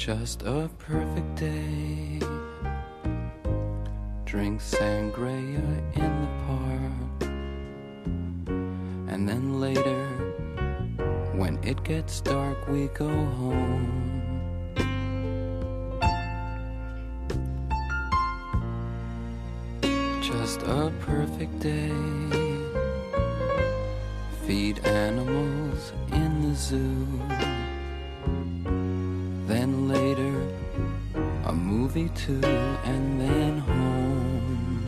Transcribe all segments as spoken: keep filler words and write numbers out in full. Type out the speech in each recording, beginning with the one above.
Just a perfect day. Drink sangria in the park. And then later, when it gets dark, we go home. Just a perfect day. Feed animals in the zoo. Then later, a movie too, and then home.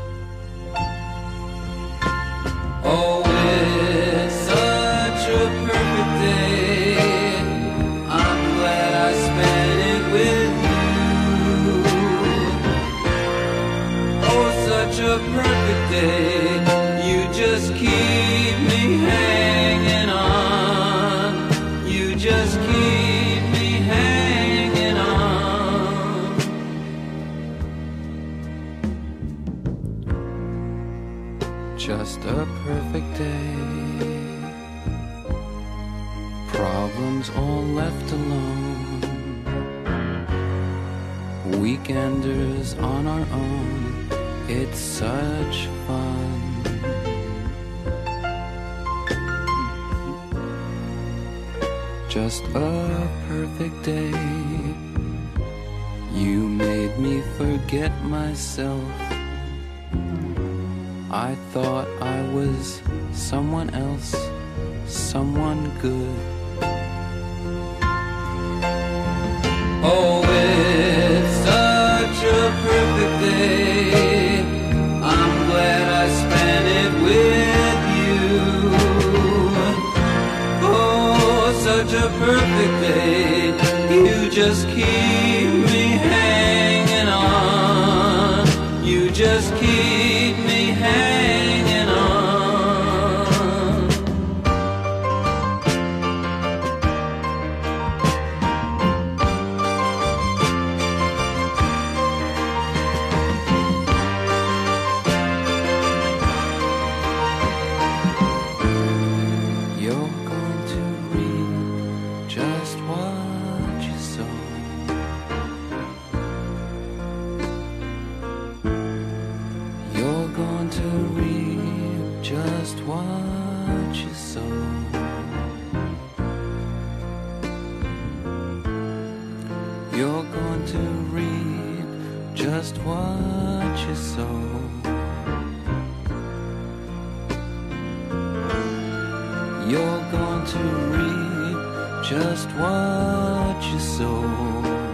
Oh, it's such a perfect day. I'm glad I spent it with you. Oh, such a perfect day. You just keep me hanging on. You just keep me hanging on. Just a perfect day. Problems all left alone. Weekenders on our own. It's such fun. Just a perfect day. You made me forget myself. I thought I was someone else, someone good. Oh, it's such a perfect day. I'm glad I spent it with you. Oh, such a perfect day. You just keep me hanging on. You just keep me hanging on. You're going to reap just what you sow. You're going to reap just what you sow. You're going to reap just what you sow. You're going to reap just what you sow.